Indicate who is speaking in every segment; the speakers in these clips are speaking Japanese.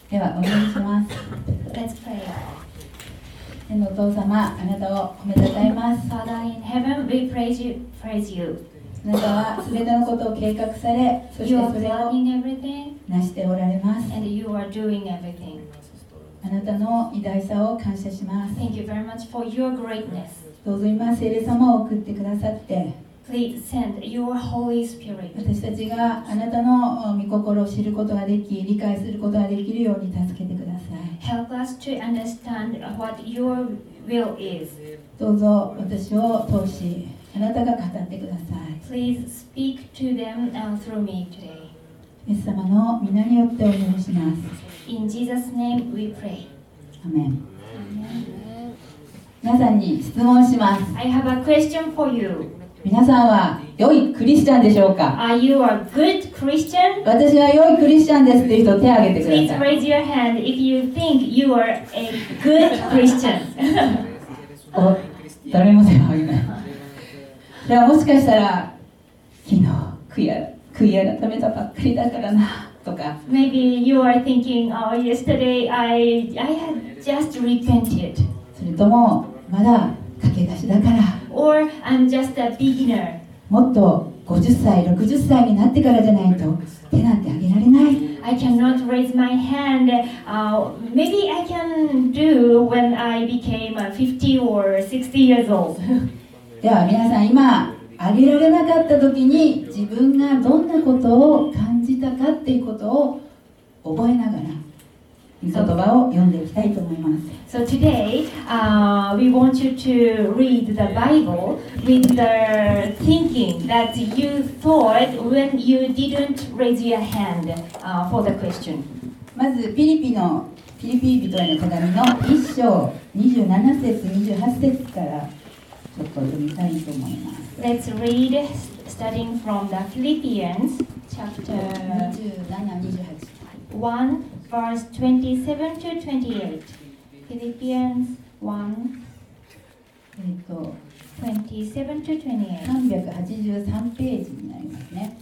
Speaker 1: ではお祈りします。
Speaker 2: Let's pray.
Speaker 1: 天のお父様、あなたを褒めたたえます。
Speaker 2: Father in heaven, we praise you.
Speaker 1: あなたはすべてのことを計画され、そして
Speaker 2: You are
Speaker 1: それを
Speaker 2: planning everything
Speaker 1: 成しておられます。
Speaker 2: and you are doing everything.
Speaker 1: あなたの偉大さを感謝します。
Speaker 2: Thank you very much for your greatness.
Speaker 1: どうぞ今、聖霊様を送ってくださって、
Speaker 2: Please send your Holy Spirit.
Speaker 1: 私たちがあなたの御心を知ることができ、理解することができるように助けてください。
Speaker 2: Help us to understand what your will is.
Speaker 1: どうぞ私を通し、あなたが語ってください。
Speaker 2: Please speak to them through me today.
Speaker 1: イエス様の皆によってお祈りします。
Speaker 2: In Jesus' name we pray.
Speaker 1: アメン。皆さんに質問します。
Speaker 2: I have a question for you.
Speaker 1: 皆さんは良いクリスチャンでしょうか？
Speaker 2: Are you a good Christian?
Speaker 1: 私は良いクリスチャンですっていう人を手を挙げてく
Speaker 2: Please
Speaker 1: ださい。
Speaker 2: raise your hand if you think you are a good Christian.
Speaker 1: お、誰も手を挙げない。ではもしかしたら昨日悔い改めたばっかりだからなとか、
Speaker 2: Maybe you are thinking, oh, yesterday I had just repented.
Speaker 1: それともまだ駆け出しだから、
Speaker 2: Or I'm just a beginner.
Speaker 1: もっと50歳、60歳になってからじゃないと手なんて挙げられない。
Speaker 2: I cannot raise my hand. Maybe I can do when I became 50 or 60 years old.
Speaker 1: では皆さん、今挙げられなかった時に自分がどんなことを感じたかっていうことを覚えながら御言葉を読んでいきたいと思います。
Speaker 2: So today, we want you to read the Bible with the thinking that you thought when you didn't raise your hand for the question.
Speaker 1: まずピリピ人への手紙の1章27節28節からちょっと読みたいと思います。
Speaker 2: Let's read starting from the Philippians chapter 1 verse 27 to 28. Philippians 1 27 to 28.
Speaker 1: 383ページになりますね。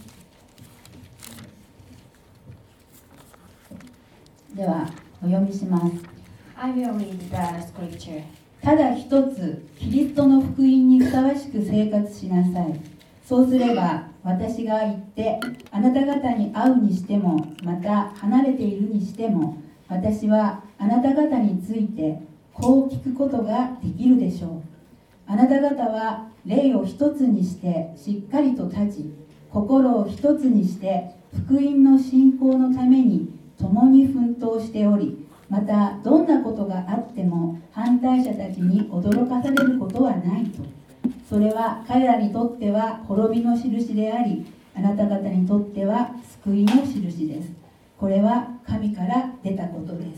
Speaker 1: ではお読みします。
Speaker 2: I will read the scripture.
Speaker 1: ただ一つキリストの福音にふさわしく生活しなさい。そうすれば私が行ってあなた方に会うにしても、また離れているにしても、私はあなた方についてこう聞くことができるでしょう。あなた方は霊を一つにしてしっかりと立ち、心を一つにして福音の信仰のために共に奮闘しており、またどんなことがあっても反対者たちに驚かされることはないと。それは彼らにとっては滅びの印であり、あなた方にとっては救いの印です。これは神から出たことです。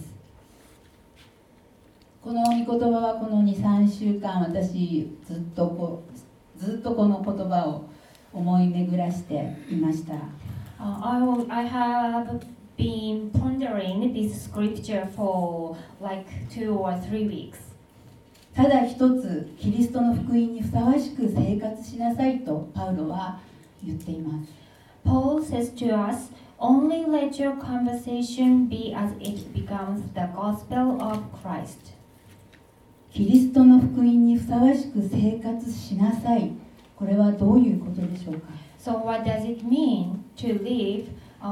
Speaker 1: この御言葉はこの 2,3 週間私ずっとこの言葉を思い巡らしていました。
Speaker 2: I have been pondering this scripture for like 2 or 3 weeks.
Speaker 1: ただ一つキリストの福音にふさわしく生活しなさいとパウロは言っています。
Speaker 2: Paul says to us, only let your conversation be as it becomes the gospel of Christ.
Speaker 1: キリストの福音にふさわしく生活しなさい。これはどういうことでしょうか？
Speaker 2: So what does it mean to live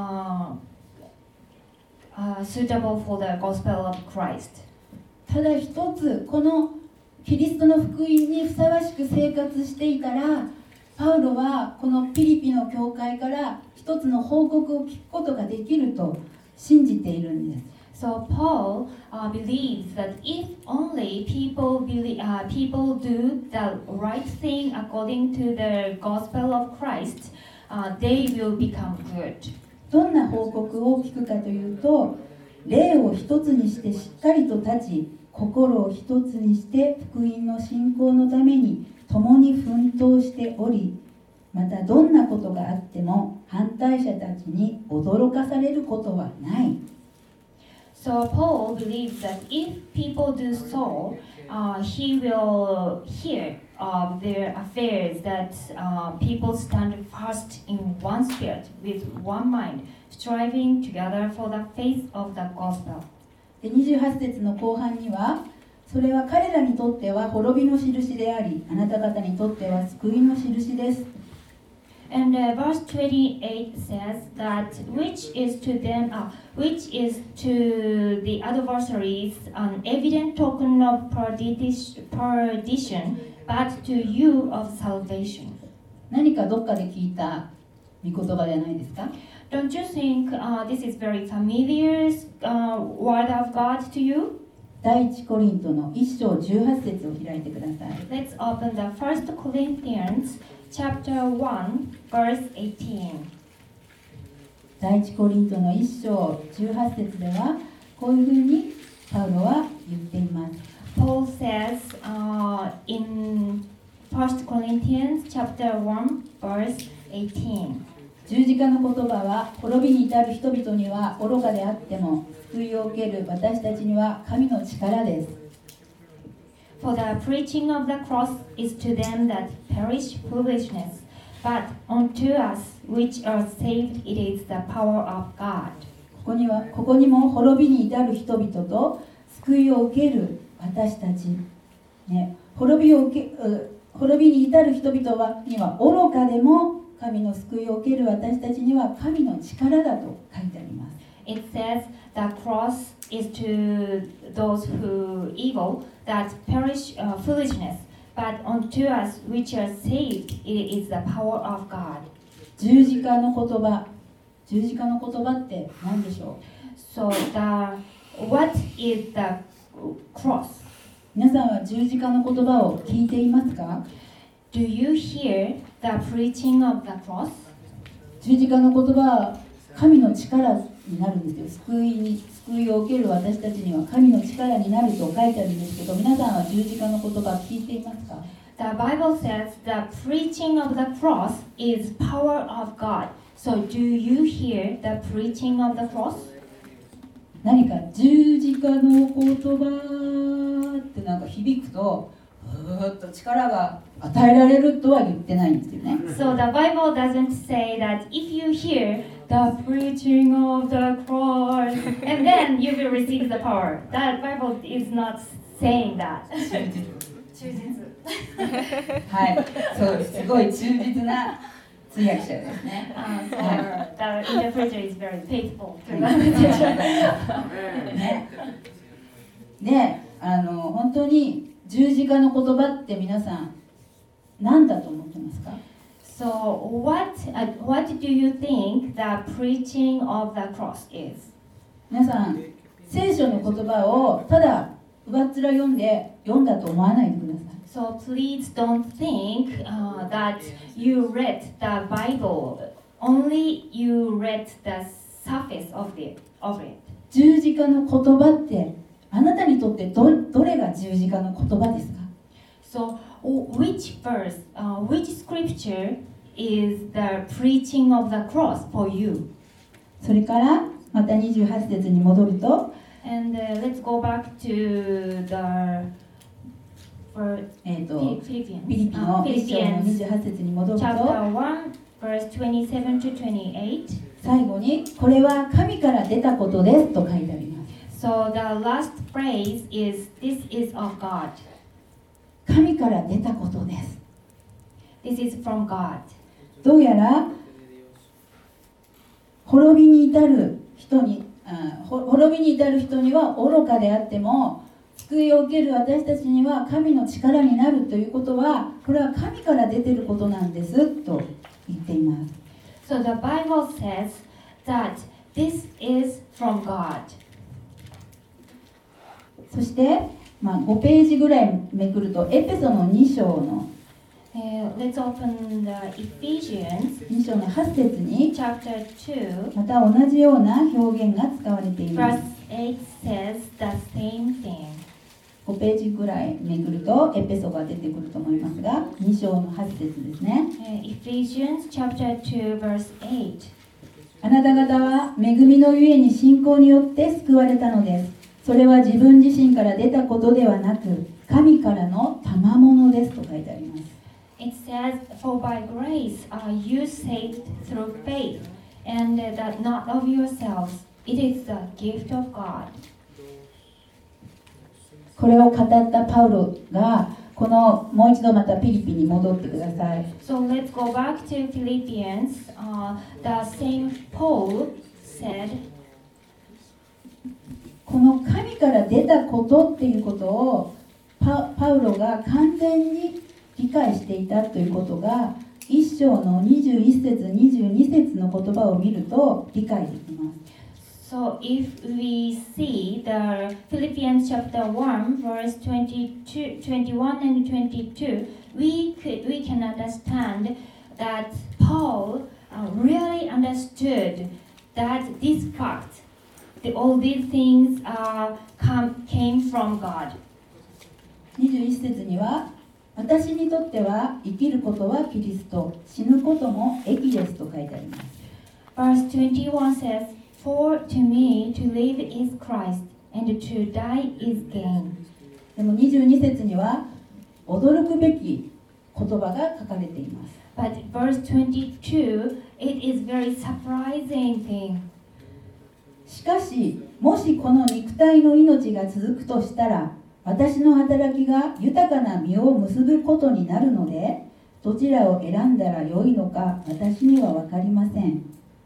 Speaker 2: suitable for the gospel of Christ?
Speaker 1: ただ一つこのキリストの福音にふさわしく生活していたら、パウロはこのピリピの教会から一つの報告を聞くことができると信じているんです。
Speaker 2: So Paul believes that if only people do the right thing according to the gospel of Christ, they will become good.
Speaker 1: どんな報告を聞くかというと、霊を一つにしてしっかりと立ち、心を一つにして福音の信仰のために共に奮闘しており、またどんなことがあっても反対者たちに驚かされることはない。
Speaker 2: So Paul believes that if people do so, he will hear of their affairs that people stand fast in one spirit with one mind striving together for the faith of the gospel.
Speaker 1: で28節の後半には、それは彼らにとっては滅びの印であり、あなた方にとっては救いの印です。
Speaker 2: And verse 28 says that which is to the adversaries an evident token of perdition, but to you of salvation.
Speaker 1: 何かどっかで聞いた御言葉じゃないですか？
Speaker 2: Don't you think this is very familiar word of God to you?
Speaker 1: 第一コリントの1章18節を開いてください。
Speaker 2: Let's open the 1 Corinthians chapter 1 verse 18.
Speaker 1: 第一コリントの1章18節ではこういうふうにパウロは言っています。
Speaker 2: Paul says in 1 Corinthians chapter 1 verse 18.
Speaker 1: 十字架の言葉は滅びに至る人々には愚かであっても救いを受ける私たちには神の力です。
Speaker 2: For the preaching of the cross is to them that perish foolishness, but unto us which are saved it is the power of God.
Speaker 1: ここにも滅びに至る人々と救いを受ける私たち、ね、滅びに至る人々には愚かでも神の救いを受ける私たちには神の力だと書いてあります。
Speaker 2: It says the cross is to those who evil that perish foolishness, but unto us which are saved it is the power of God.
Speaker 1: 十字架の言葉って何でしょう？
Speaker 2: So what is the cross?
Speaker 1: 皆さんは十字架の言葉を聞いていますか？
Speaker 2: Do you hear the preaching of the cross?
Speaker 1: 十字架の言葉は神の力になるんですよ。救いを受ける私たちには神の力になると書いてあるんですけど、皆さんは十字架の言葉聞いていますか？
Speaker 2: The Bible says the preaching of the cross is power of God. So do you hear the preaching of the cross?
Speaker 1: 何か十字架の言葉ってなんか響くと力が与えられるとは言ってないんですよね。
Speaker 2: So the Bible doesn't say that if you hear the preaching of the cross and then you will receive the power. That Bible is not saying that.
Speaker 1: はい、そうです。すごい忠実な通訳者ですね。
Speaker 2: The interpreter is very faithful to the
Speaker 1: ね。で、本当に十字架の言葉って皆さん何だと思ってますか？
Speaker 2: So what do you think the preaching of the cross is?
Speaker 1: 皆さん、聖書の言葉をただ上っ面読んだと思わないでください。
Speaker 2: So please don't think that you read the Bible, only you read the surface of it.
Speaker 1: 十字架の言葉ってあなたにとってどれが十字架の言葉ですか？
Speaker 2: So which verse, which scripture is the preaching of the cross for you?
Speaker 1: それからまた28節に戻ると、
Speaker 2: And let's go back to the
Speaker 1: フィリピの1章の28節に戻ると、
Speaker 2: chapter 1, verse 27 to 28.
Speaker 1: 最後にこれは神から出たことですと書いてあります。
Speaker 2: So the last phrase is this is of God.
Speaker 1: 神から出たことです。
Speaker 2: This is from God.
Speaker 1: どうやら滅びに至る人には愚かであっても救いを受ける私たちには神の力になるということはこれは神から出ていることなんですと言っています。
Speaker 2: So the Bible says that this is from God.
Speaker 1: そして、5ページぐらいめくるとエペソの2章の
Speaker 2: Let's open the Ephesians
Speaker 1: 2章の8節に
Speaker 2: chapter 2.
Speaker 1: また同じような表現が使われています。
Speaker 2: Verse 8 says the same thing.
Speaker 1: 5ページぐらいめくるとエペソが出てくると思いますが、2章の8節ですね。
Speaker 2: Ephesians chapter 2 verse 8.
Speaker 1: あなた方は恵みのゆえに信仰によって救われたのです。それは自分自身から出たことではなく、神からの賜物ですと書いてあります。
Speaker 2: It says, For by grace are you saved through faith, and that not of yourselves. It is the gift of God.
Speaker 1: これを語ったパウロがこのもう一度またピリピに戻ってください。
Speaker 2: So let's go back to Philippians. The same Paul said,
Speaker 1: この神から出たことっていうことをパウロが完全に理解していたということが1章の21節22節の言葉を見ると理解できます。
Speaker 2: so if we see the Philippians chapter 1 verse 22, 21 and 22, we can understand that Paul really understood that this fact, all these things came from God.
Speaker 1: 21節には私にとっては生きることはキリスト、死ぬことも益ですと書いてあります。
Speaker 2: Verse 21 says, For to me to live is Christ, and to die is gain.
Speaker 1: でも22節には驚くべき言葉が書かれています。
Speaker 2: But verse 22, it is very surprising thing.
Speaker 1: しかし、もしこの肉体の命が続くとしたら、私の働きが豊かな実を結ぶことになるので、どちらを選んだらよいのか私には分かりません。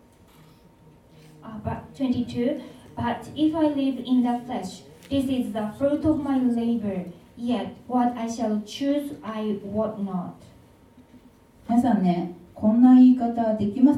Speaker 2: But 22, but if I live in the flesh, this is the fruit of my labor, yet what I shall choose I wot not.
Speaker 1: 皆さんね、こんな言い方できます？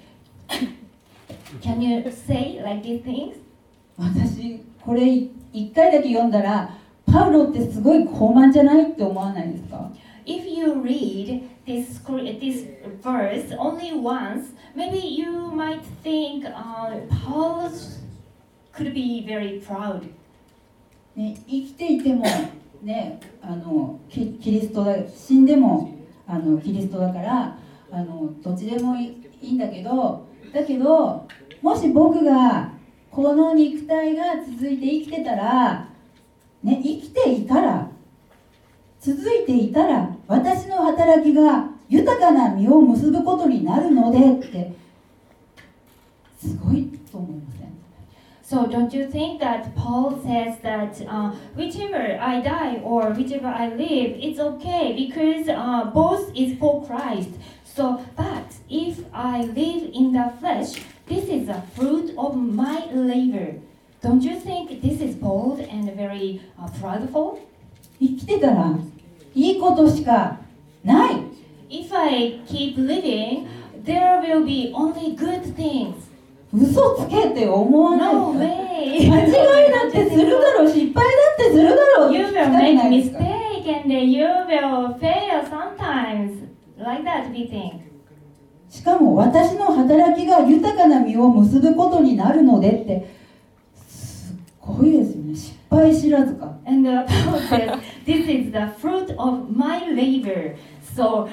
Speaker 2: Can you say like these things?
Speaker 1: 私、これ一回だけ読んだら、パウロってすごい高慢じゃないって思わないですか？
Speaker 2: If you read this verse only once, maybe you might think Paul could be very proud.
Speaker 1: ね、生きていても、ね、キリストだ、死んでもキリストだからどっちでもいいんだけど、もし僕がこの肉体が続いて生きてたら、ね、生きていたら続いていたら私の働きが豊かな実を結ぶことになるのでってすごいと思いません？
Speaker 2: So don't you think that Paul says that whichever I die or whichever I live, it's okay because both is for Christ. So, but if I live in the flesh, this is the fruit of my labor. Don't you think this is bold and very proudful?
Speaker 1: 生きてたらいいことしかない。
Speaker 2: If I keep living, there will be only good things.
Speaker 1: 嘘つけって思わない
Speaker 2: No
Speaker 1: ですか？
Speaker 2: way.
Speaker 1: 間違いだってするだろう、失敗だってするだろう
Speaker 2: You
Speaker 1: って
Speaker 2: will
Speaker 1: 聞きたく
Speaker 2: make
Speaker 1: ないですか？
Speaker 2: mistake and you will fail sometimes. Like that we think.
Speaker 1: しかも私の働きが豊かな実を結ぶことになるのでってすごいですよね。失敗知らずか。
Speaker 2: And the Paul says, this is the fruit of my labor. So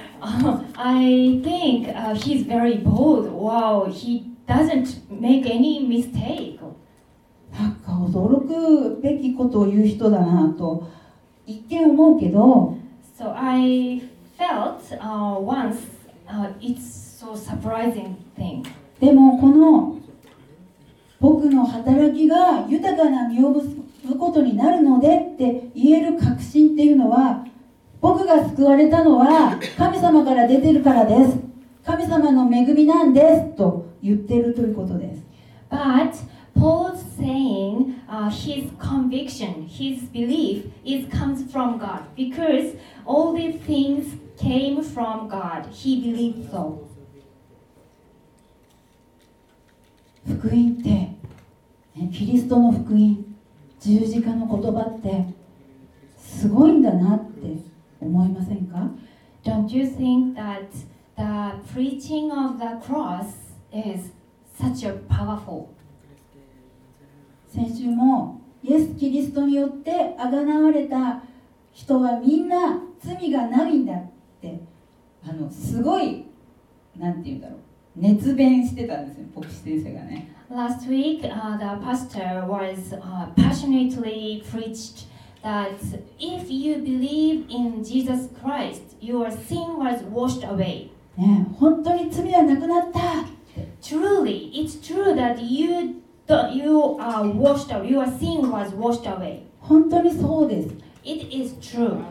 Speaker 2: I think he's very bold. Wow, he doesn't make any mistake.
Speaker 1: なんか驚くべきことを言う人だなと一見思うけど、
Speaker 2: So I felt once it's so surprising thing.
Speaker 1: でもこの僕の働きが豊かな実を結ぶことになるのでって言える確信っていうのは、僕が救われたのは神様から出てるからです、神様の恵みなんですと言っているということです。
Speaker 2: But Paul's saying his conviction, his belief comes from God because all these things came from God. He believed so.
Speaker 1: 福音って、ね、キリストの福音、十字架の言葉ってすごいんだなって思いませんか？
Speaker 2: Don't you think that the preaching of the cross is such a powerful?
Speaker 1: 先週もイエス・キリストによってあがなわれた人はみんな罪がないんだってすごいなんて言うんだろう、熱弁してたんですよ、牧師先生がね。
Speaker 2: Last week, the pastor was passionately preached that if you believe in Jesus Christ, your sin was washed away.
Speaker 1: ね、本当に罪はなくなったって
Speaker 2: truly, it's true that you are washed away, your sin was washed away.
Speaker 1: 本当にそうです。
Speaker 2: It is true.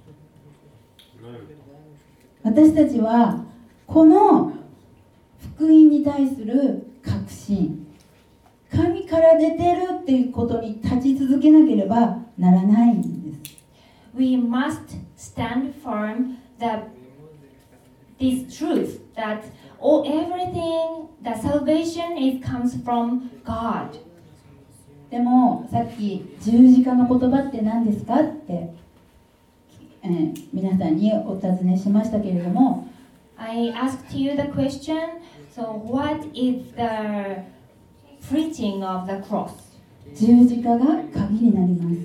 Speaker 1: 私たちはこの福音に対する確信、神から出てるっていうことに立ち続けなければならないんです。
Speaker 2: We must stand firm that this truth that everything, the salvation comes from God.
Speaker 1: でもさっき十字架の言葉って何ですかって、皆さんにお尋ねしましたけれども、
Speaker 2: I asked you the question, so what is the preaching of the cross?
Speaker 1: 十字架が鍵になります。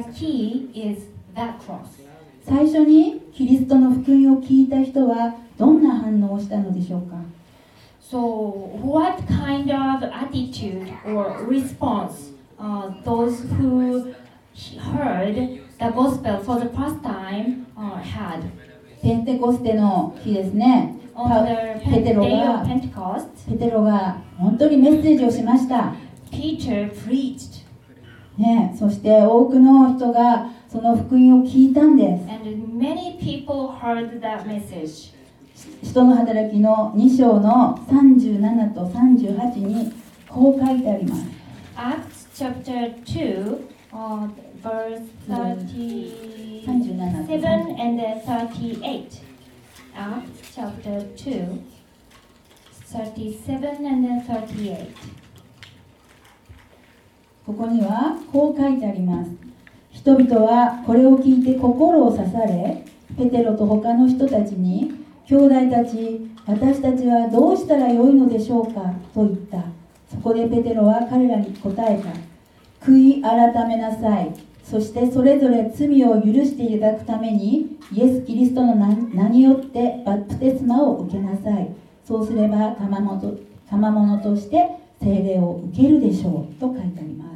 Speaker 2: The key is that cross.
Speaker 1: 最初にキリストの福音を聞いた人はどんな反応をしたのでしょうか。
Speaker 2: So what kind of attitude or response those who heard the gospel for the first time had?
Speaker 1: ペンテコステの日ですね。
Speaker 2: On the
Speaker 1: ペテロ
Speaker 2: day
Speaker 1: が
Speaker 2: of Pentecost,
Speaker 1: 本当にメッセージをしました、
Speaker 2: Peter preached,
Speaker 1: ね、そして多くの人がその福音を聞いたんです。
Speaker 2: and many people heard that message.
Speaker 1: 使徒の働きの2章の37と38にこう書いてあります。
Speaker 2: Acts chapter 2, verse 37 and 38. Acts chapter 2, 37 and 38.
Speaker 1: ここにはこう書いてあります。人々はこれを聞いて心を刺され、ペテロと他の人たちに、兄弟たち、私たちはどうしたらよいのでしょうかと言った。そこでペテロは彼らに答えた。悔い改めなさい。そしてそれぞれ罪を許していただくために、イエス・キリストの名によってバプテスマを受けなさい。そうすれば賜物として聖霊を受けるでしょうと書いてあります。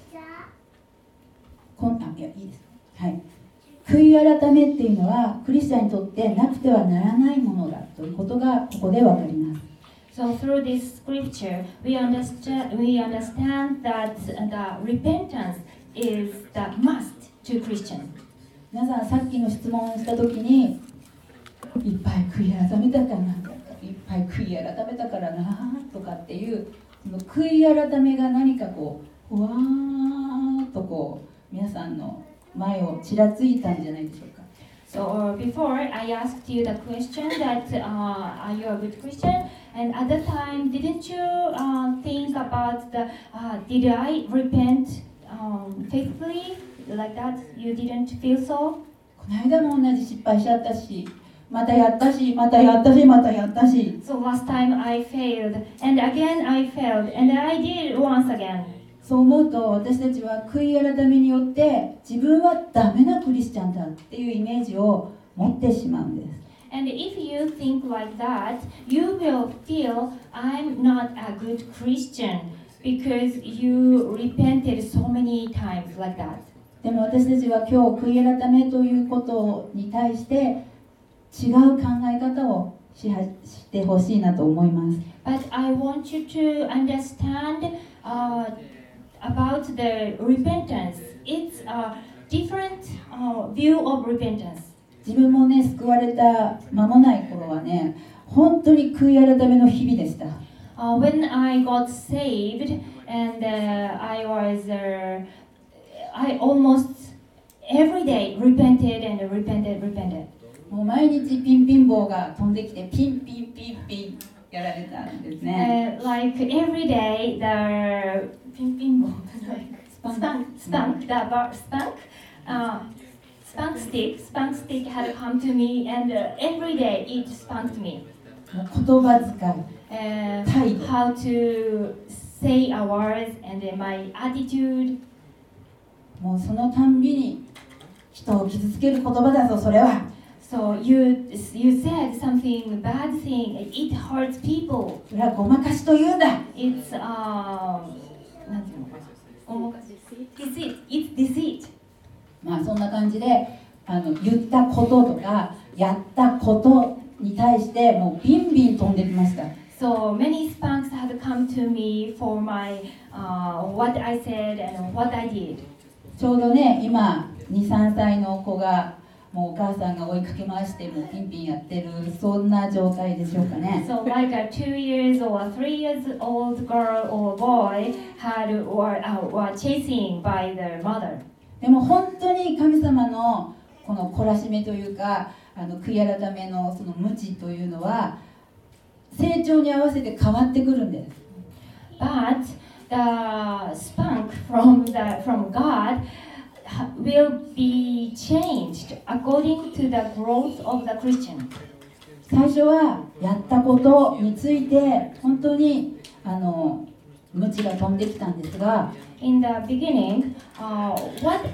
Speaker 1: いや、いいです。はい。悔い改めっていうのはクリスチャンにとってなくてはならないものだということがここでわかります。
Speaker 2: So through this scripture, we understand that the repentance is the must to Christians.
Speaker 1: 皆さんさっきの質問をしたときに、いっぱい悔い改めたかな、いっぱい悔い改めたからなとかっていう、その悔い改めが何かこう、ふわーっとこう皆さんの前をちらついたんじゃないでしょうか。
Speaker 2: So before I asked you the question that are you a good Christian? And at the time, didn't you think about the did I repent faithfully like that? You didn't feel so?
Speaker 1: この間も同じ失敗しちゃったし、またやったし、またやったし、またやったし。
Speaker 2: So last time I failed, and again I failed, and I did once again.
Speaker 1: そう思うと私たちは悔い改めによって自分はダメなクリスチャンだっていうイメージを持ってしまうんです。
Speaker 2: And if you think like that, you will feel I'm not a good Christian because you repented so many times like that.
Speaker 1: でも私たちは今日悔い改めということに対して違う考え方をしてほしいなと思います。
Speaker 2: But I want you to understand about the repentance. It's a different view of repentance.
Speaker 1: 自分もね、救われた間もない頃はね、本当に悔い改めの日々でした。
Speaker 2: When I got saved and I almost every day repented and repented.
Speaker 1: もう毎日ピンピン棒が飛んできてピンピンピンピンやられたんですね。
Speaker 2: Like every day the ピンピン棒 spunk stick had come to me and every day it spunked me.
Speaker 1: もう言葉遣い、
Speaker 2: how to say a word and my attitude.
Speaker 1: もうそのたんびに人を傷つける言葉だぞそれは。
Speaker 2: So you said something bad thing. It hurts people.
Speaker 1: それはごまかしというんだ。
Speaker 2: It's deceit.
Speaker 1: まあそんな感じで言ったこととかやったことに対してもうビンビン飛んできました。
Speaker 2: So many spanks had come to me for my what I said and what I did.
Speaker 1: ちょうどね、今 2,3 歳の子がもうお母さんが追いかけ回してもうピンピンやってる、そんな状態でしょうかね。
Speaker 2: So like a 2 years or 3 years old girl or boy were chasing by their mother.
Speaker 1: でも本当に神様のこの懲らしめというか、悔い改めのその無知というのは成長に合わせて変わってくるんです。
Speaker 2: But the spunk from God will be changed according to the growth of the Christian.
Speaker 1: 最初はやったことについて本当に無知が飛んできたんですが、
Speaker 2: In the beginning, what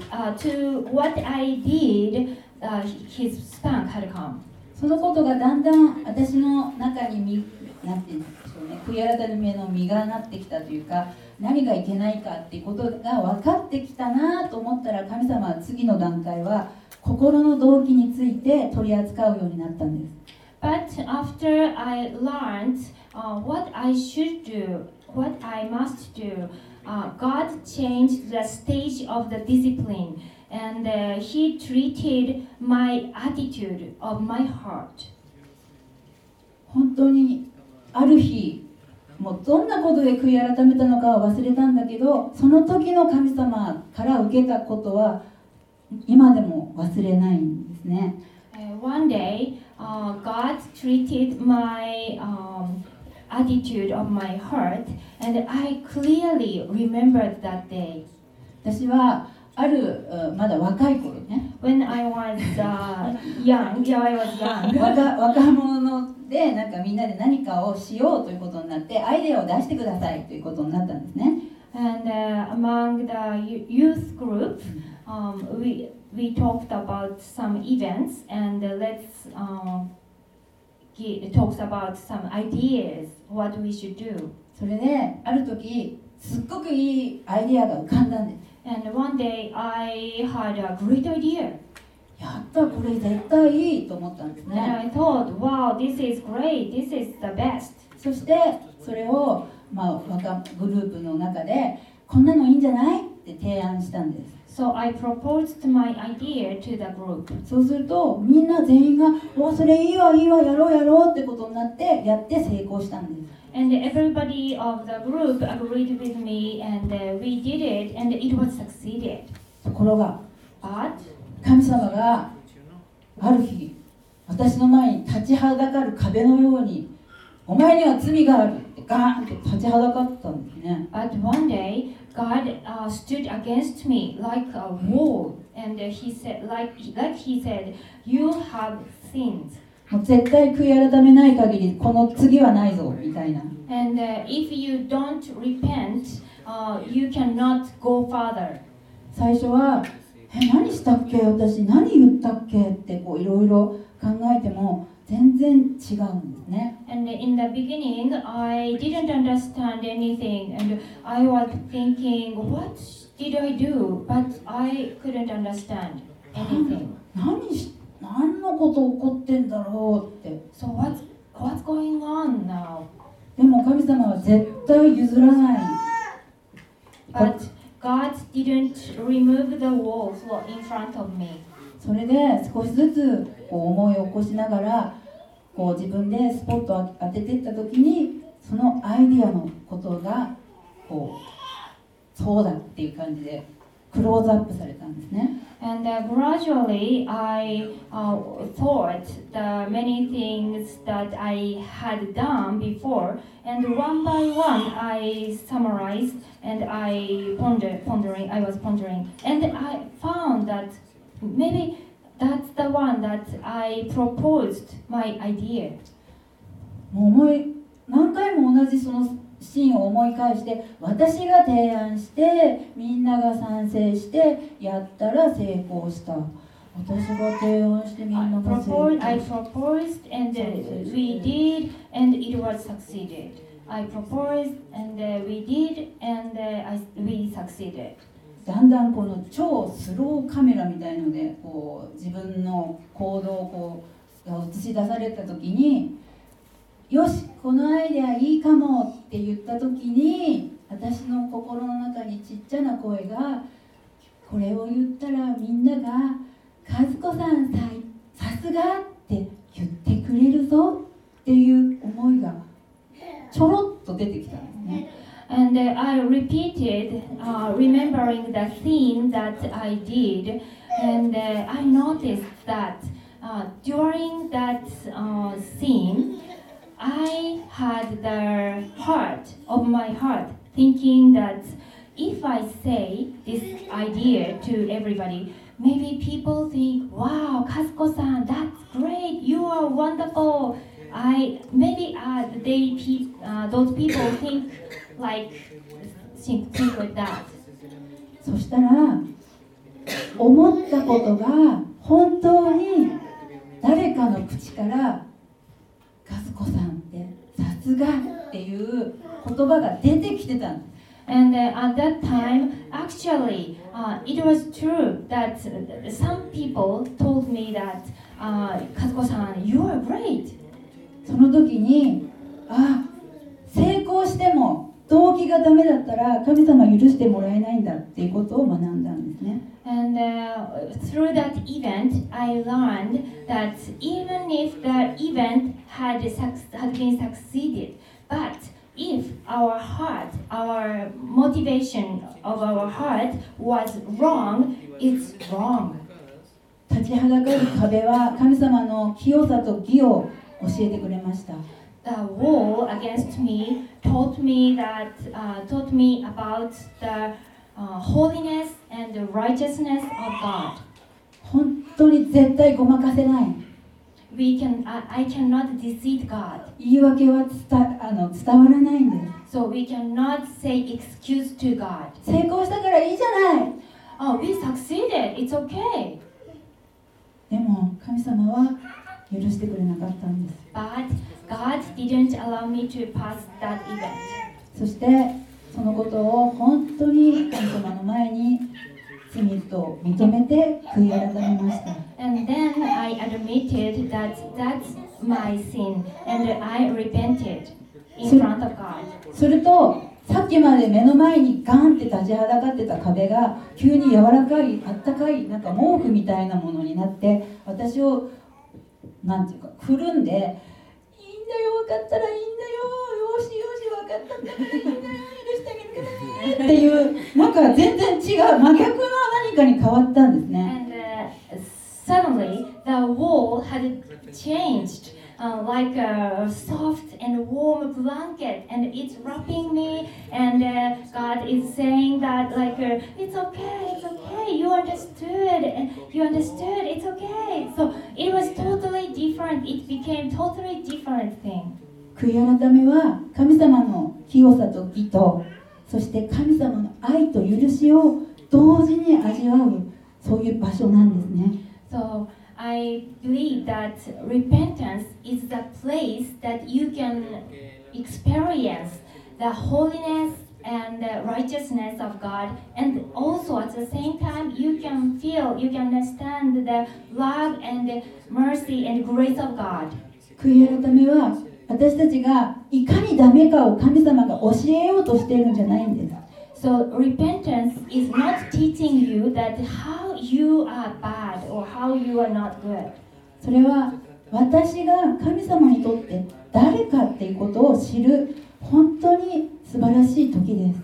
Speaker 2: I did, his spunk had come.
Speaker 1: そのことがだんだん私の中になんていうんでしょうね、悔い改めの実がなってきたというか、何がいけないかっていうことが分かってきたなと思ったら、神様は次の段階は心の動機について取り扱うようになったんです。
Speaker 2: But after I learned what I should do, what I must do, God changed the stage of the discipline, and He treated my attitude of my heart.
Speaker 1: 本当にある日、もうどんなことで悔い改めたのかは忘れたんだけど、その時の神様から受けたことは今でも忘れないんですね。
Speaker 2: One day, God treated my attitude of my heart, and I clearly remembered that day.
Speaker 1: 私はあるまだ若い頃ね、
Speaker 2: When I was young, yeah, I was young.
Speaker 1: 若者でなんかみんなで何かをしようということになって、アイデアを出してくださいということになったんですね。
Speaker 2: And among the youth group, we talked about some events, and let's talk about some ideas what we should do.
Speaker 1: それである時すっごくいいアイデアが浮かんだんです。
Speaker 2: And one day I had a great idea.
Speaker 1: やった、これ絶対いいと思ったんです
Speaker 2: And
Speaker 1: ね。
Speaker 2: I thought, wow, this is great, this is the best.
Speaker 1: そしてそれを、若グループの中でこんなのいいんじゃないって提案したんです。
Speaker 2: So I proposed my idea to the group.
Speaker 1: そうするとみんな全員がそれいいわいいわ、やろうやろうってことになってやって成功したんです。
Speaker 2: And everybody of the group agreed with me, and we did it, and it was succeeded.
Speaker 1: ところが
Speaker 2: But
Speaker 1: 神様がある日私の前に立ちはだかる壁のように、お前には罪があるってガーンって立ちはだかったんですね。
Speaker 2: But one day, God stood against me like a wall, and He said, like He said, "You have sinned."
Speaker 1: もう絶対悔い改めない限りこの次はないぞみたいな。
Speaker 2: And if you don't repent, you cannot go further.
Speaker 1: 最初は何したっけ、私何言ったっけっていろいろ考えても全然違うんですね。
Speaker 2: And in the beginning, I didn't understand anything, and I was thinking, what did I do? But I couldn't understand anything.
Speaker 1: 何のこと起こってんだろうって。
Speaker 2: So what's going on now?
Speaker 1: でも神様は絶対譲らない。
Speaker 2: But God didn't remove the wall in front of me.
Speaker 1: それで少しずつ思い起こしながら自分でスポットを当てていった時に、そのアイディアのことがそうだっていう感じでクローズアップされたんですね。
Speaker 2: And gradually I thought the many things that I had done before, and one by one I summarized, and I was pondering, and I found that maybe that's the one that I proposed my idea.
Speaker 1: 何回も同じそのシーンを思い返して、私が提案してみんなが賛成してやったら成功した。私が提案してみんなが成功した。
Speaker 2: I proposed and we did and it was succeeded. I proposed and we did and we succeeded.
Speaker 1: だんだんこの超スローカメラみたいので自分の行動を映し出された時に、 よしこのアイデアいいかもって言った時に、私の心の中にちっちゃな声が、これを言ったらみんなが和子さんさすがって言ってくれるぞっていう思いがちょろっと出てきたんですね。
Speaker 2: And I repeated, remembering the thing that I did, and I noticed that during that scene, I had the heart of my heart thinking that if I say this idea to everybody, maybe people think, wow, Kazuko-san, that's great, you are wonderful. Maybe those people think like that.
Speaker 1: そしたら思ったことが本当に誰かの口から和子さんってさすがっていう言葉が出てきてたんです。
Speaker 2: And at that time, actually, it was true that some people told me that, Kazuko-san, you are great.
Speaker 1: その時に、成功しても動機がダメだったら神様許してもらえないんだっていうことを学んだんですね。
Speaker 2: And through that event, I learned that even if the event had been succeeded, but if our heart, our motivation of our heart was wrong, it's wrong.
Speaker 1: 立ちはだかる壁は神様の清さと義を教えてくれました。
Speaker 2: The wall against me taught me about the holiness and the righteousness of God.
Speaker 1: 本当に絶対ごまかせない。
Speaker 2: I cannot deceive God.
Speaker 1: 言い訳は伝わらないんです。
Speaker 2: So we cannot say excuse to God.
Speaker 1: 成功したからいいじゃない。
Speaker 2: Oh, we succeeded. It's okay.
Speaker 1: でも神様は許してくれなかったんです。
Speaker 2: But God didn't allow me to pass that event.
Speaker 1: そしてそのことを本当に神様の前に罪と認めて悔い改めました。
Speaker 2: And then I admitted that that's my sin, and I repented in front of God.
Speaker 1: するとさっきまで目の前にガンって立ちはだかってた壁が急に柔らかい、あったかい、なんか毛布みたいなものになって、私をなんていうかくるんで、いいんだよ、分かったらいいんだよ、よしよし分かったんだからいいんだよ、許してあげるからねっていう、なんか全然違う真逆の何かに変わったんですね。
Speaker 2: And suddenly the wall had changed. Like a soft and warm blanket, and it's wrapping me, and God is saying that like it's okay, you understood, it's okay. So it was totally different. It became totally different thing.
Speaker 1: 悔い改めは神様の清さと義と、そして神様の愛と許しを同時に味わう、そういう場所なんですね。
Speaker 2: So I believe that repentance is the place that you can experience the holiness and the righteousness of God, and also at the same time you can understand the love and the mercy and grace of God.
Speaker 1: 悔い改めは私たちがいかにダメかを神様が教えようとしているんじゃないんです。
Speaker 2: So repentance is not teaching you that how you are bad or how you are not good.
Speaker 1: それは私が神様にとって誰かっていうことを知る本当に素晴らしい時です。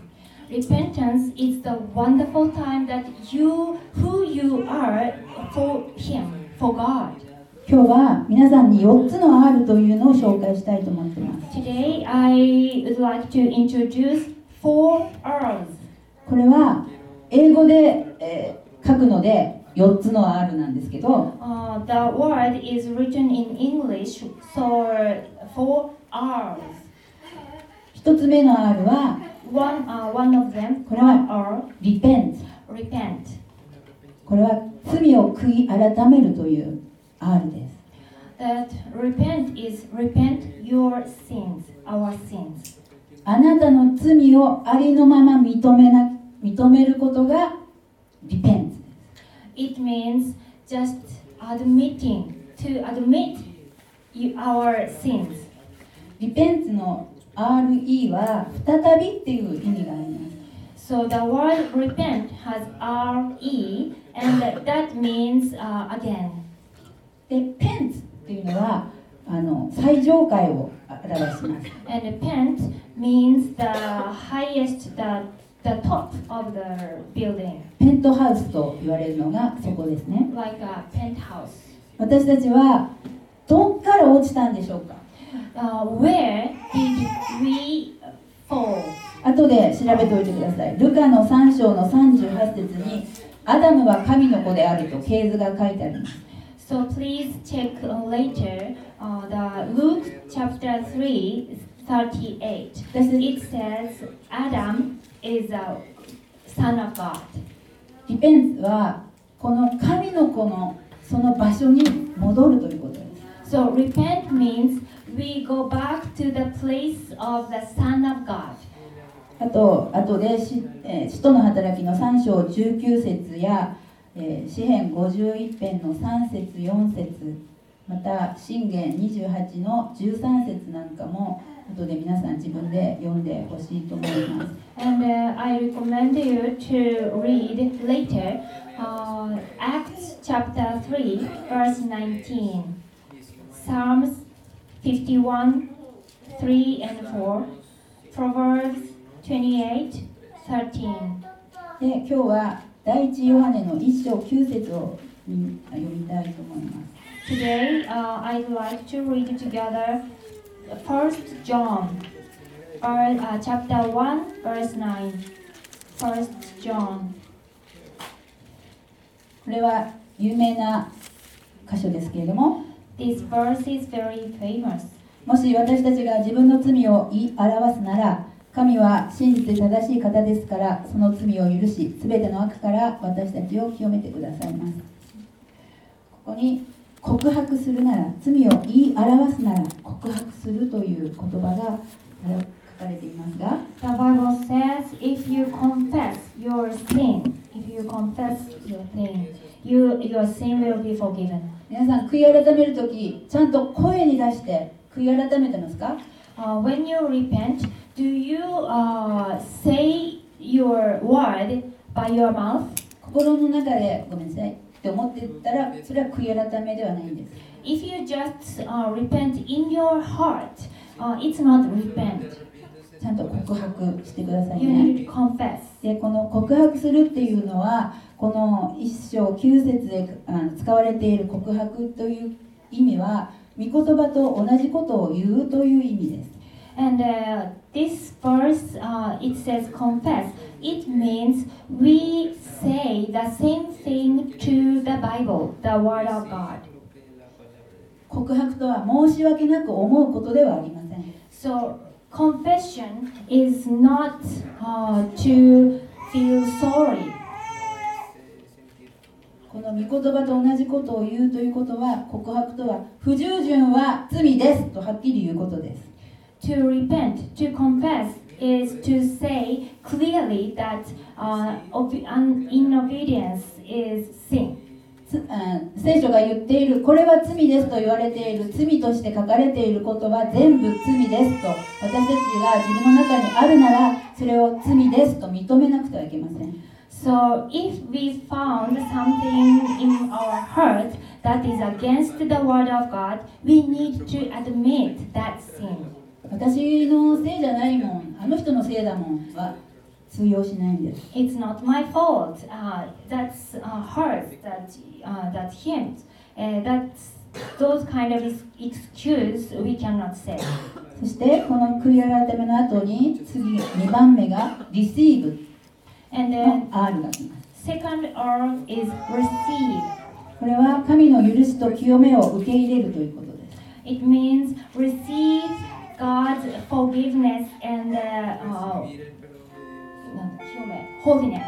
Speaker 2: Repentance is the wonderful time that who you are for Him, for God.
Speaker 1: 今日は皆さんに4つの R というのを紹介したいと思っています。
Speaker 2: Today I would like to introduce 4 R's.
Speaker 1: これは英語で、書くので4つの R なんですけど、
Speaker 2: The word is written in English, so 4 R's.
Speaker 1: 1つ目の R は
Speaker 2: one of them,
Speaker 1: これは
Speaker 2: R,
Speaker 1: repent。
Speaker 2: repent.
Speaker 1: これは罪を悔い改めるという R です。
Speaker 2: That repent is repent your sins, our sins.
Speaker 1: あなたの罪をありのまま認めることが repent です。
Speaker 2: It means to admit our sins.
Speaker 1: リペンツの RE は再びっていう意味があります。
Speaker 2: So the word repent has RE and that means again.
Speaker 1: で、ペンツっていうのは最上階を表します。
Speaker 2: And pent means the highest, the top of the building.
Speaker 1: ペントハウスと言われるのがそこですね。
Speaker 2: Like a penthouse.
Speaker 1: 私たちはどっから落ちたんでしょうか。
Speaker 2: Where did we fall?
Speaker 1: 後で調べておいてください。ルカの3章の38節にアダムは神の子であると系図が書いてあります。
Speaker 2: So please check later the Luke chapter 3:38. It says Adam is a son of God.
Speaker 1: リペンツはこの神の子のその場所に戻るということです。
Speaker 2: So repent means we go back to the place of the Son of God.
Speaker 1: あとで使徒の働きの3章19節や詩編51編の3節4節また箴言28の13節なんかも後で皆さん自分で読んでほしいと思います。
Speaker 2: And I recommend you to read later Acts chapter 3 verse 19, Psalms 51 3 and 4, Proverbs 28 13.
Speaker 1: で今日は第一ヨハネの1章9節を読みたいと思います。
Speaker 2: Today, I'd like to read together 1 John, chapter 1, verse 9. 1 John.
Speaker 1: これは有名な箇所ですけれども、
Speaker 2: This verse is very famous.
Speaker 1: もし私たちが自分の罪を言い表すなら、神は真実で正しい方ですから、その罪を許し、すべての悪から私たちを清めてくださいます。ここに告白するなら、罪を言い表すなら告白するという言葉が書かれていますが、
Speaker 2: The Bible says if you confess your sin, your sin will be forgiven.
Speaker 1: 皆さん悔い改めるとき、ちゃんと声に出して悔い改めてますか？
Speaker 2: When you repent, do you say your word by your mouth?
Speaker 1: 心の中でごめんなさいって思ってたら、それは悔い改めではないんです。
Speaker 2: If you just repent in your heart, it's not repent.
Speaker 1: ちゃんと告白してください
Speaker 2: You
Speaker 1: ね。
Speaker 2: need to confess.
Speaker 1: でこの告白するっていうのは、この1章9節で使われている告白という意味は、御言葉と同じことを言うという意味です。
Speaker 2: And this verse, it says confess. It means we say the same thing to the Bible, the Word of God.
Speaker 1: 告白とは申し訳なく思うことではありません。
Speaker 2: So confession is not to feel sorry.
Speaker 1: この御言葉と同じことを言うということは、告白とは不従順は罪ですとはっきり言うことです。
Speaker 2: To repent, to confess, is to say clearly that inobedience is sin.
Speaker 1: 聖書が言っているこれは罪ですと言われている、罪として書かれていることは全部罪ですと、私たちが自分の中にあるなら、それを罪ですと認めなくてはいけません。
Speaker 2: So if we found something in our heart that is against the word of God, we need to admit that sin.
Speaker 1: 私のせいじゃないもん、あの人のせいだもんは通用しないんです。
Speaker 2: It's not my fault. That's hers. That's him. That's those kind of excuse we cannot say.
Speaker 1: そしてこの悔い改めの後に次2番目が receive
Speaker 2: And
Speaker 1: の
Speaker 2: then
Speaker 1: R が来ます。
Speaker 2: second R is receive.
Speaker 1: これは神の許しと清めを受け入れるということです。
Speaker 2: It means receive God's forgiveness and holiness.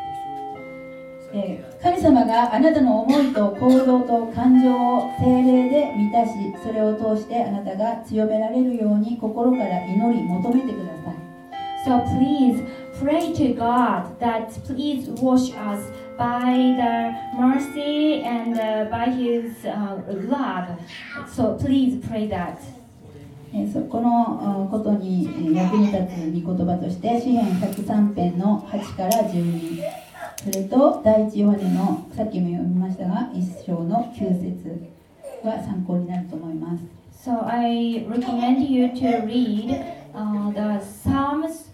Speaker 1: 神様があなたの思いと行動と感情を聖霊で満たし、それを通してあなたが強められるように心から祈り求めてください。
Speaker 2: So please pray to God that please wash us by the mercy and by His love. So please pray that.
Speaker 1: このことに役に立つ御言葉として詩編103編の8から12、それと第一ヨハネのさっきも読みましたが1章の9節が参考になると思います。
Speaker 2: So I recommend you to read the Psalms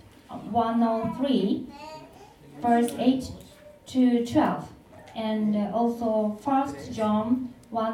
Speaker 2: 103, verse 8 to 12, and also 1 John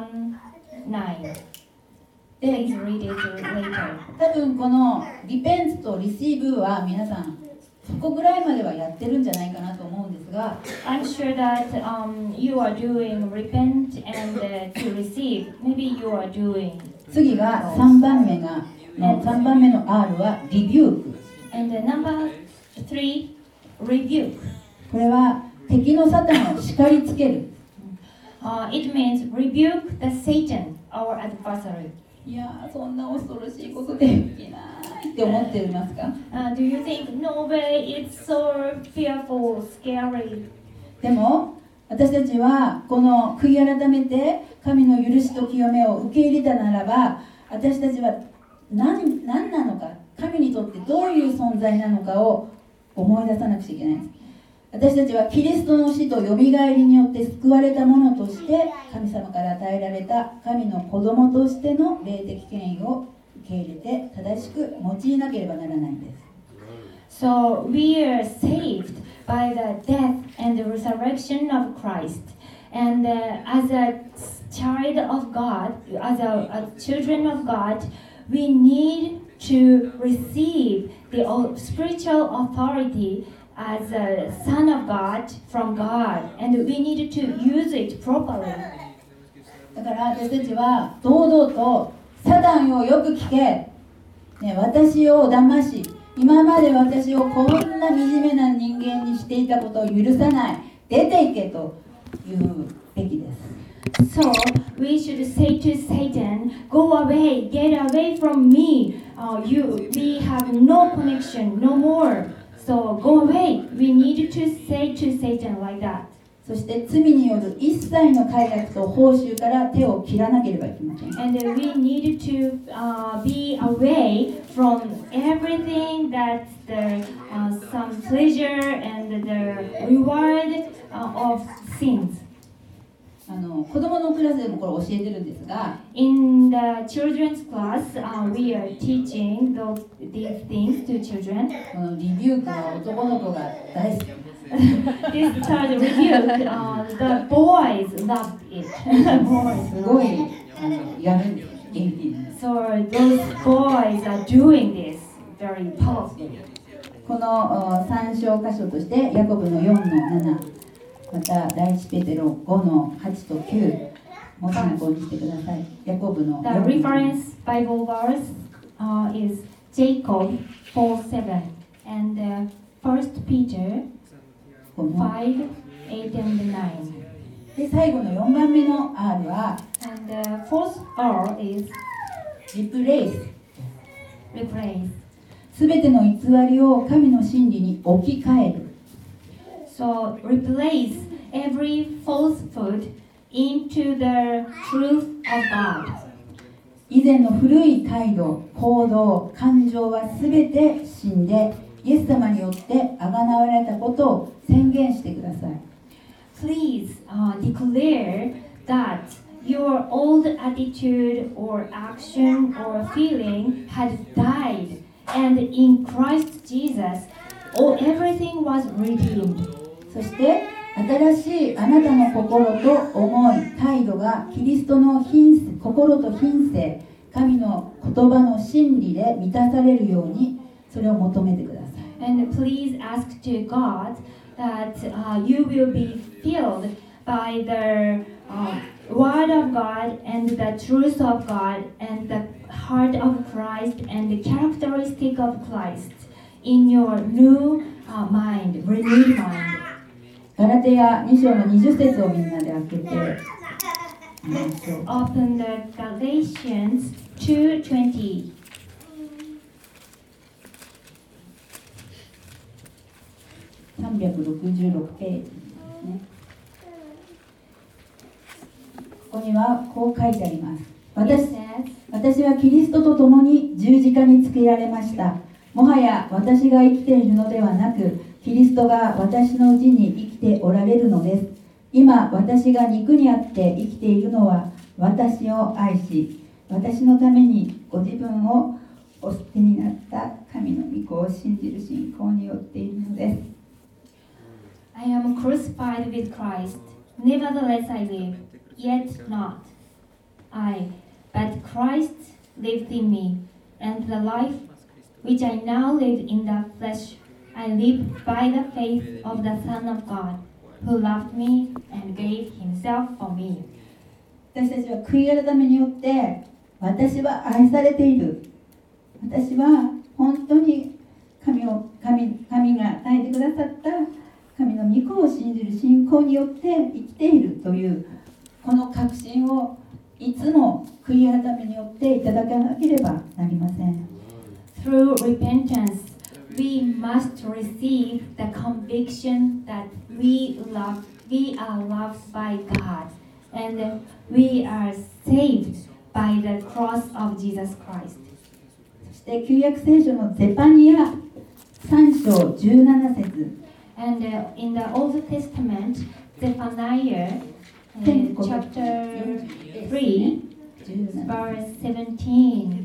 Speaker 2: 1:9. Please read it later.
Speaker 1: 多分このリペンツとリシーブは皆さんそこぐらいまではやってるんじゃないかなと思うんですが、
Speaker 2: I'm sure that you are doing repent and to receive. Maybe you are doing.
Speaker 1: 次が3番目の R はリビューク。
Speaker 2: And number 3, rebuke.
Speaker 1: これは敵のサタンを叱りつける。
Speaker 2: It means rebuke the Satan, our adversary.
Speaker 1: いやー、そんな恐ろしいことできないって思っていますか？
Speaker 2: Do you think, no way, it's so fearful, scary?
Speaker 1: でも私たちはこの悔い改めて神の許しと清めを受け入れたならば、私たちは何なのか、神にとってどういう存在なのかを思い出さなくちゃいけないんです。私たちはキリストの死とよみがえりによって救われたものとして神様から与えられた神の子供としての霊的権威を受け入れて正しく用いなければならないんです。
Speaker 2: So we are saved by the death and the resurrection of Christ. And as a child of God, as a children of God, we need to receive the spiritual authority as a son of God from God, and we need to use it properly.
Speaker 1: だから私たちは堂々とサタンをよく聞け、ね、私を騙し今まで私をこんな惨めな人間にしていたことを許さない、出ていけというべきです。
Speaker 2: So we should say to Satan, go away, get away from me. We have no connection, no more. So go away. We need to say to Satan like that.
Speaker 1: そして罪による一切の快楽と報酬から手を切らなければいけません。
Speaker 2: And we need to be away from everything that's the some pleasure and the reward of sins.
Speaker 1: 子供のクラスでもこれ教えてるんですが、
Speaker 2: In the children's class, we are teaching these things to children.
Speaker 1: このリビュークは男の子が大好き。
Speaker 2: This child rebuke, the boys loved it.
Speaker 1: すごいやるんです。元気に。
Speaker 2: So those boys are doing this very powerfully.
Speaker 1: この参照箇所としてヤコブの4の7、また第一ペテロ5の8と9も参考にしてください。ヤコブの
Speaker 2: The
Speaker 1: 4の
Speaker 2: reference Bible verse is Jacob 4:7 and 1 Peter
Speaker 1: 5
Speaker 2: 5:8 and 9.
Speaker 1: で最後の4番目の R は
Speaker 2: And the fourth R is
Speaker 1: リプレイス。
Speaker 2: replace.
Speaker 1: すべての偽りを神の真理に置き換える。
Speaker 2: So replace every falsehood into the truth of God.
Speaker 1: 以前の古い態度、行動、感情はすべて死んで、イエス様によって贖われたことを宣言してください。
Speaker 2: Please declare that your old attitude or action or feeling had died, and in Christ Jesus, everything was redeemed.
Speaker 1: そして新しいあなたの心と思い、態度がキリストの心と品性、神の言葉の真理で満たされるように、それを求めてください。
Speaker 2: And please ask to God that you will be filled by the Word of God and the truth of God and the heart of Christ and the characteristic of Christ in your new mind, renewed mind.
Speaker 1: ガラテヤ2章の20節をみんなで開けて、
Speaker 2: Open the Galatians 2:20.
Speaker 1: 366ページですね。ここにはこう書いてあります。
Speaker 2: It says,
Speaker 1: 私はキリストと共に十字架につけられました。もはや私が生きているのではなく、キリストが私のうちに生きておられるのです。今私が肉にあって生きているのは、私を愛し、私のためにご自分をお捨てになった神の御子を信じる信仰によっているのです。
Speaker 2: I am crucified with Christ. Nevertheless I live, yet not I, but Christ lives in me, and the life which I now live in the flesh, I live by the faith of the Son of God, who loved me and gave himself for me.
Speaker 1: 私たちは悔い改めによって、私は愛されている。私は本当に神が与えてくださった神の御子を信じる信仰によって生きているというこの確信をいつも悔い改めによっていただかなければなりません。
Speaker 2: Through repentance, we must receive the conviction that we are loved by God, and we are saved by the cross of Jesus Christ.
Speaker 1: そして旧約聖書のゼパニア3章17節
Speaker 2: And in the Old Testament, Zephaniah chapter 3, verse 17.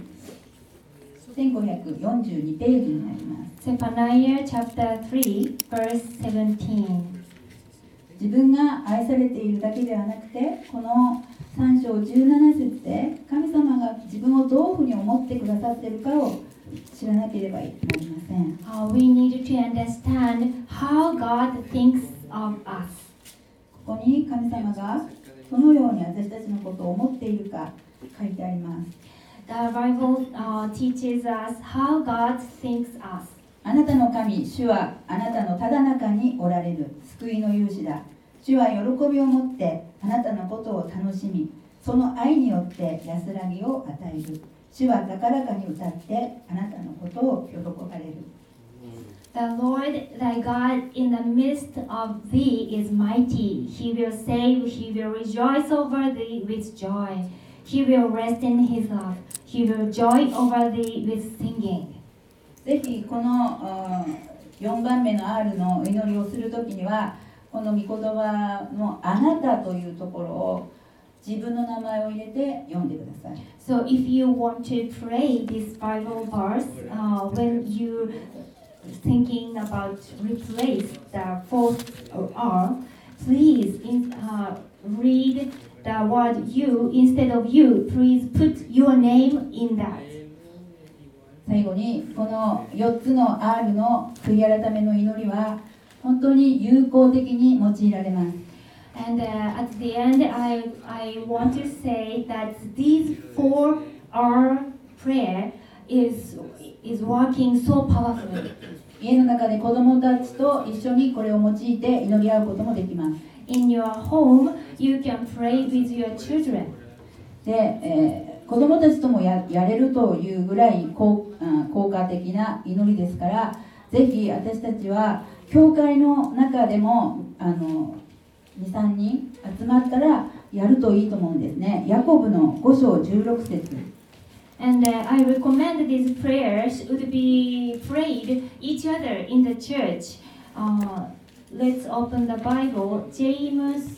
Speaker 1: 1542ページになります。
Speaker 2: Zephaniah chapter 3, verse 17.
Speaker 1: 自分が愛されているだけではなくて、この3章17節で神様が自分をどういうふうに思ってくださっているかを知らなければなりません。
Speaker 2: We need to understand how God thinks of us.
Speaker 1: ここに神様がどのように私たちのことを思っているか書いてあります。
Speaker 2: The Bible teaches us how God thinks us.
Speaker 1: あなたの神、主はあなたのただ中におられる救いの勇士だ。主は喜びを持ってあなたのことを楽しみ、その愛によって安らぎを与える。主は高らかに歌ってあなたのことを喜ばれる。
Speaker 2: The Lord thy God in the midst of thee is mighty. He will save, he will rejoice over thee with joy. He will rest in his love. He will joy over thee with singing.
Speaker 1: ぜひこの4番目の R の祈りをするときには、この御言葉のあなたというところを自分の名前を入れて読んでください。
Speaker 2: So if you want to pray this Bible verse, when you thinking about replace the fourth R, please read the word you instead of you. Please put your name in that.
Speaker 1: 最後にこの4つの R の悔い改めの祈りは本当に有効的に用いられます。
Speaker 2: And at the end, I want to say that these 4R prayer is working so powerfully.
Speaker 1: 家の中で子供たちと一緒にこれを用いて祈り合うこともできます。
Speaker 2: In your home, you can pray with your children.
Speaker 1: で、子供たちとも やれるというぐらい効果的な祈りですから、ぜひ私たちは教会の中でも2、3人集まったらやるといいと思うんですね。ヤコブの5章16節
Speaker 2: And I recommend these prayers would be prayed each other in the church. Let's open the Bible, James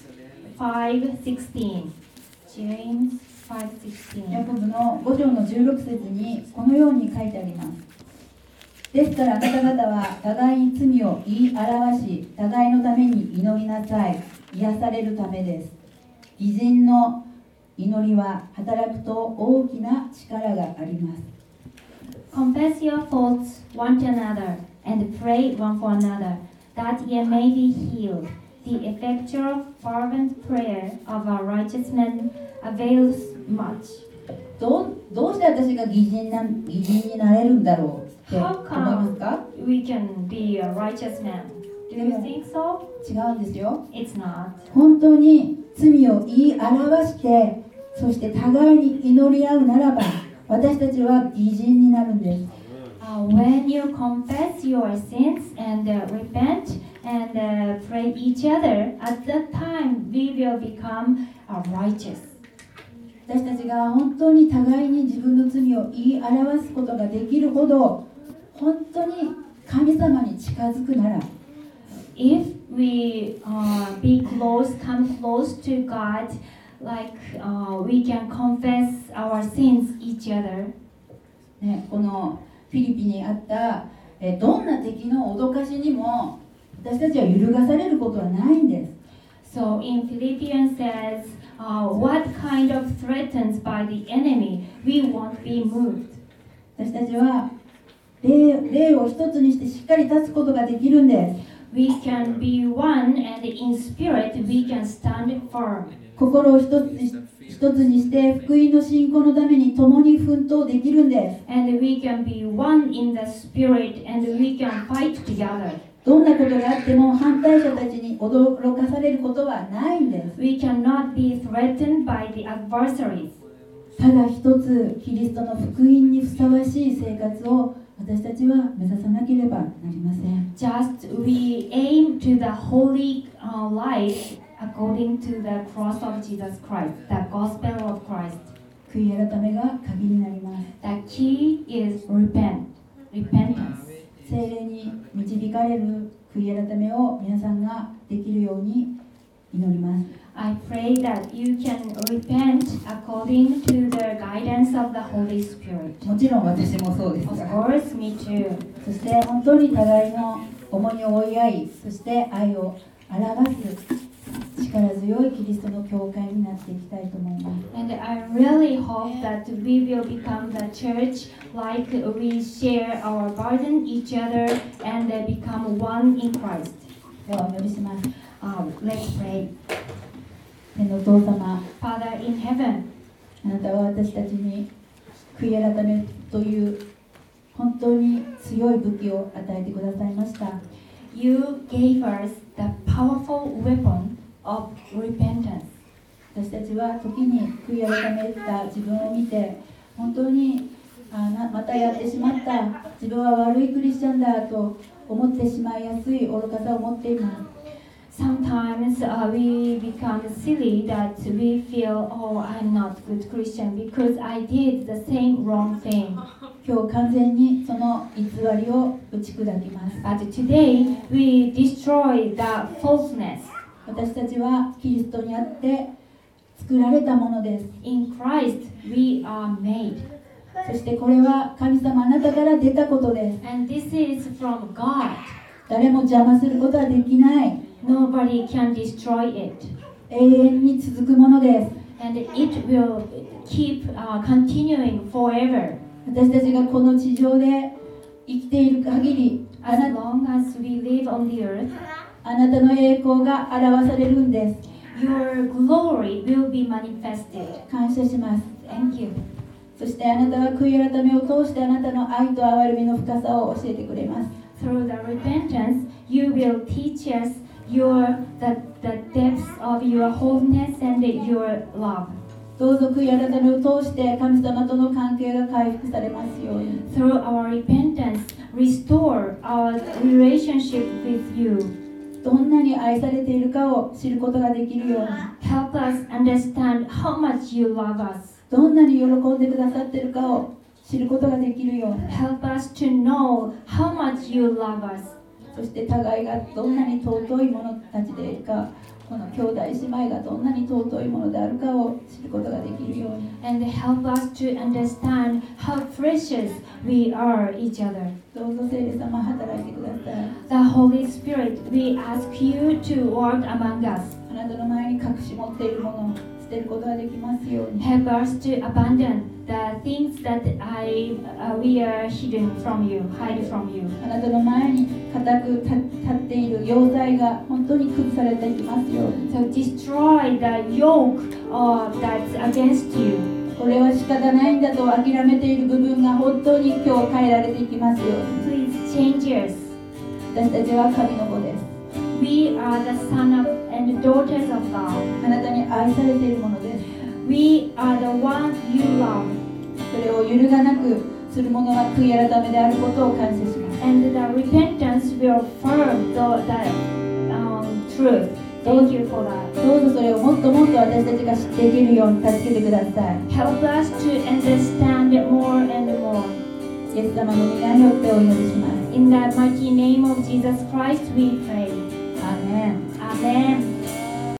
Speaker 2: 5:16. James 5:16.
Speaker 1: ヤコブの5章の16節にこのように書いてあります。ですからあなた方は互いに罪を言い表し、互いのために祈りなさい。癒されるためです。義人の祈りは働くと大きな力があります。
Speaker 2: Confess your faults one to another and pray one for another, that ye may be healed. The effectual fervent prayer of a righteous man avails much. どうして私が義人になれるんだろうって思いますか？ We can be a righteous man. Do you think so?
Speaker 1: 違うんですよ。
Speaker 2: It's not.
Speaker 1: 本当に罪を言い表して、そして互いに祈り合うならば、私たちは義人になるんです。
Speaker 2: When you confess your sins and repent and pray each other, at that time we will become righteous.
Speaker 1: 私たちが本当に互いに自分の罪を言い表すことができるほど本当に神様に近づくなら、
Speaker 2: If we come close to God, like we can confess our sins each other.
Speaker 1: ね、このフィリピンにあったどんな敵の脅かしにも私たちは揺るがされることはないんです。
Speaker 2: So in Philippians says, what kind of threatens by the enemy, we won't be moved.
Speaker 1: 私たちは霊を一つにしてしっかり立つことができるんです。
Speaker 2: We can be one, and in spirit we can stand firm.
Speaker 1: 心を一つにして福音の信仰のために共に奮闘できるんです。
Speaker 2: And we can be one in the spirit, and we can fight together.
Speaker 1: どんなことがあっても反対者たちに驚かされることはないんです。
Speaker 2: We cannot be threatened by the adversaries.
Speaker 1: ただ一つキリストの福音にふさわしい生活を私たちは目指さなければなりません。
Speaker 2: Just we aim to the holy life according to the cross of Jesus Christ, the gospel of Christ.
Speaker 1: 悔い改めが鍵になります。
Speaker 2: The key is repentance.
Speaker 1: 聖霊に導かれる悔い改めを皆さんができるように祈ります。
Speaker 2: I pray that you can repent according to the guidance of the Holy Spirit.
Speaker 1: もちろん私もそうです
Speaker 2: Of
Speaker 1: が、
Speaker 2: course, me too.
Speaker 1: そして本当に互いの重荷を追い合い、そして愛を表す力強いキリストの教会になっていきたいと思います。
Speaker 2: And I really hope that we will become the church like we share our burden each other and become one in Christ.
Speaker 1: ではお祈りします。
Speaker 2: Let's pray.
Speaker 1: 天のお父様、
Speaker 2: Father in heaven,
Speaker 1: あなたは私たちに悔い改めという本当に強い武器を与えてくださいました。
Speaker 2: you gave us the powerful weapon of repentance.
Speaker 1: 私たちは時に悔い改めた自分を見て本当にまたやってしまった、自分は悪いクリスチャンだと思ってしまいやすい愚かさを持っています。
Speaker 2: Sometimes we become silly that we feel, oh, I'm not a good Christian because I did the same wrong thing.
Speaker 1: 今日完全にその偽りを打ち砕きます。
Speaker 2: But today we destroy the falseness.
Speaker 1: 私たちはキリストにあって作られたものです。
Speaker 2: In Christ we are made.
Speaker 1: そしてこれは神様あなたから出たことです。
Speaker 2: And this is from God.
Speaker 1: 誰も邪魔することはできない。
Speaker 2: Nobody can destroy it.
Speaker 1: 永遠に続くものです。
Speaker 2: And it will keep continuing forever.
Speaker 1: 私たちがこの地上で生きている限り、あ
Speaker 2: As
Speaker 1: な
Speaker 2: long as we live on the earth,
Speaker 1: たの栄光が表されるんです。
Speaker 2: your glory will be manifested.
Speaker 1: 感謝します。
Speaker 2: Thank you.
Speaker 1: そしてあなたは悔い改めを通してあなたの愛と憐れみの深さを教えてくれます。
Speaker 2: Through the repentance, you will teach us the depths of your holiness and your love.
Speaker 1: どうぞ悔い改めを通して神様との関係が回復されますように。
Speaker 2: Through our repentance, restore our relationship with you.
Speaker 1: どんなに愛されているかを知ることができるように。
Speaker 2: Help us understand how much you love us.
Speaker 1: どんなに喜んでくださっているかを知ることができるように。
Speaker 2: Help us to know how much you love us.
Speaker 1: そして互いがどんなに尊い者たちでいるか、この兄弟姉妹がどんなに尊いものであるかを知ることができるように。
Speaker 2: And help us to understand how precious we are each other.
Speaker 1: どうぞ聖霊様働いてください。
Speaker 2: The Holy Spirit, we ask you to work among us.
Speaker 1: あなたの前に隠し持っているものを捨てることができますように。
Speaker 2: Help us to abandon the things that we are hidden from you, hide from you.
Speaker 1: あなたの前に固く立っている要塞が本当に崩されていきますように。
Speaker 2: So destroy the yoke that's against you.
Speaker 1: これは仕方ないんだと諦めている部分が本当に今日変えられていきますように。
Speaker 2: Please change us.
Speaker 1: 私たちは神の子です。
Speaker 2: We are the son of and daughters of God.
Speaker 1: あなたに愛されているものです。
Speaker 2: We are the one you love.
Speaker 1: それを揺るがなくするものは悔い改めであることを感謝します。
Speaker 2: And the repentance will affirm the truth. Thank you for that.
Speaker 1: どうぞそれをもっともっと私たちが知っていけるように助けてください。
Speaker 2: Help us to understand it more and more.
Speaker 1: イエス様の皆によってお祈りします。
Speaker 2: In the mighty name of Jesus Christ we pray.
Speaker 1: アーメン。
Speaker 2: Amen.